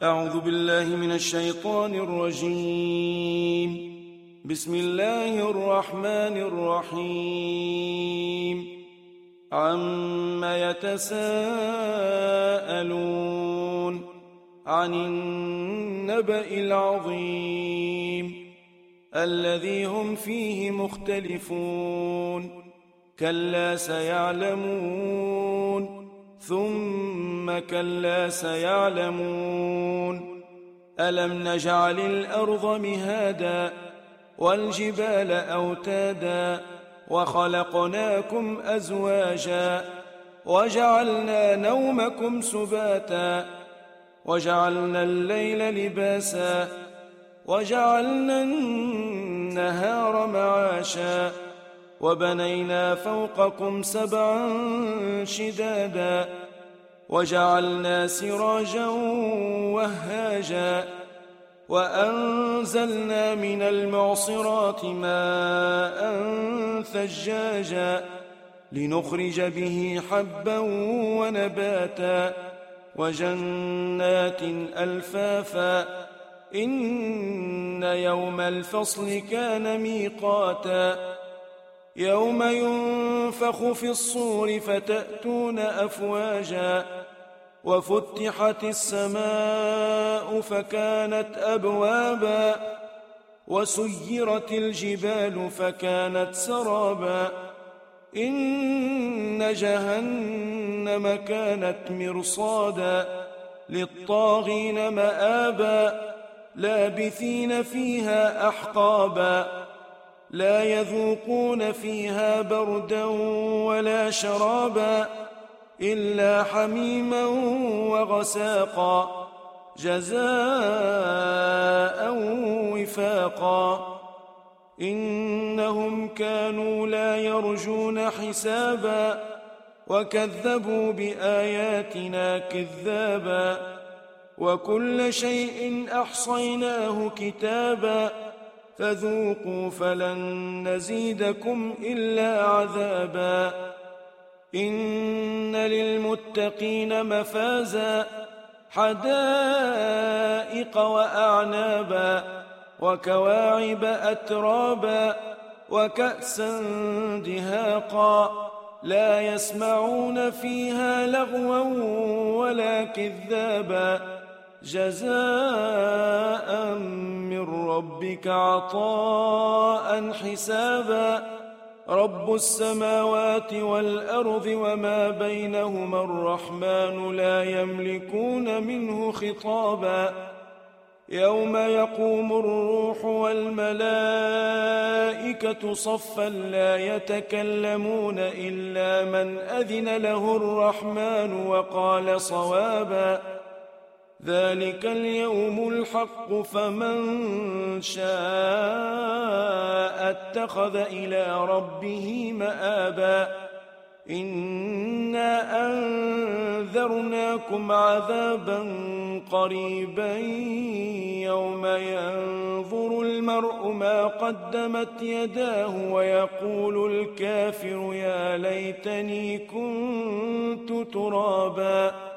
أعوذ بالله من الشيطان الرجيم. بسم الله الرحمن الرحيم. عَمَّ يتساءلون عن النبأ العظيم الذي هم فيه مختلفون كلا سيعلمون ثم كلا سيعلمون ألم نجعل الأرض مهادا والجبال أوتادا وخلقناكم أزواجا وجعلنا نومكم سباتا وجعلنا الليل لباسا وجعلنا النهار معاشا وبنينا فوقكم سبعا شدادا وجعلنا سراجا وهاجا وأنزلنا من المعصرات ماء ثجاجا لنخرج به حبا ونباتا وجنات ألفافا إن يوم الفصل كان ميقاتا يوم ينفخ في الصور فتأتون أفواجا وفتحت السماء فكانت أبوابا وسيرت الجبال فكانت سرابا إن جهنم كانت مرصادا للطاغين مآبا لابثين فيها أحقابا لا يذوقون فيها بردا ولا شرابا إلا حميما وغساقا جزاء وفاقا إنهم كانوا لا يرجون حسابا وكذبوا بآياتنا كذابا وكل شيء أحصيناه كتابا فذوقوا فلن نزيدكم إلا عذابا إن للمتقين مفازا حدائق وأعنابا وكواعب أترابا وكأسا دهاقا لا يسمعون فيها لغوا ولا كذابا جزاء من ربك عطاء حسابا رب السماوات والأرض وما بينهما الرحمن لا يملكون منه خطابا يوم يقوم الروح والملائكة صفا لا يتكلمون إلا من أذن له الرحمن وقال صوابا ذلك اليوم الحق فمن شاء اتخذ إلى ربه مآبا إنا أنذرناكم عذابا قريبا يوم ينظر المرء ما قدمت يداه ويقول الكافر يا ليتني كنت ترابا